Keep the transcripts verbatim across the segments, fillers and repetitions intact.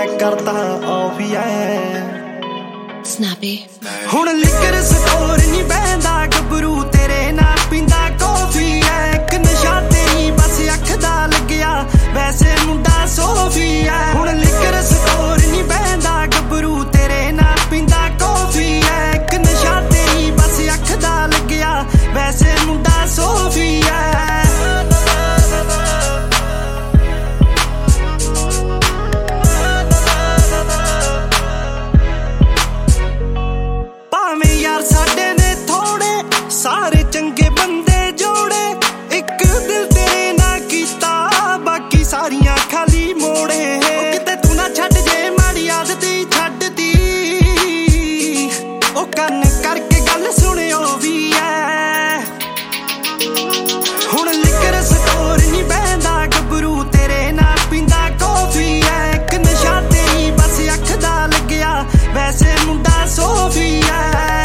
मैं करता ऑफ है Snappy हुण लिकर स्टोर नहीं बहंदा गबरू तेरे नाल पींदा कॉफी है एक नशा तेरी बस अख दा लग्या वैसे मुंडा सोफी है हुण लिकर स्टोर नहीं बहंदा गबरू तेरे नाल पींदा कॉफी है एक नशा तेरी बस अख दा लग्या वैसे मुंडा सोफी है साडे ने थोड़े सारे चंगे बंदे जोड़े एक दिल तेरे ना कीता बाकी सारियां खाली मोड़े किते तू ना छड्ड जे माड़ी आदत छड्डती ओ कन करके गल सुनियो भी है हुण लिकर स्टोर नहीं बहंदा गबरू तेरे नाल पींदा कॉफी है एक नशा तेरी बस अख दा लग्या वैसे मुंडा सोफी है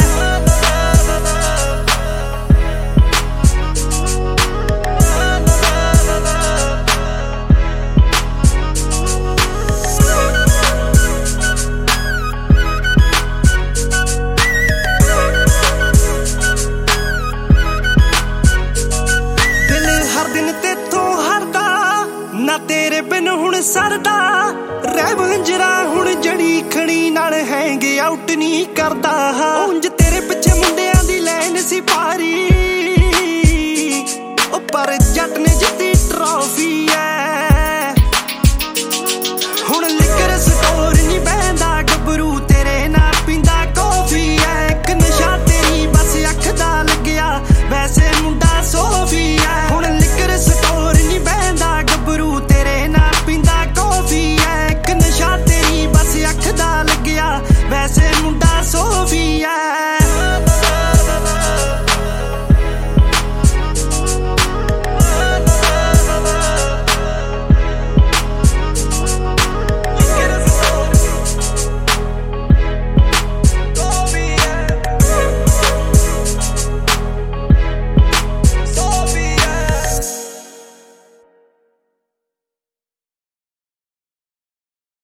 ना तेरे बिन हुण सरदा रैवंजरा हुण जड़ी खड़ी नाल हैंग आउट नहीं करदा उंज तेरे पिछे मुंडियां दी लैन सी पारी ओ पर जट ने जित्ती ट्रॉफी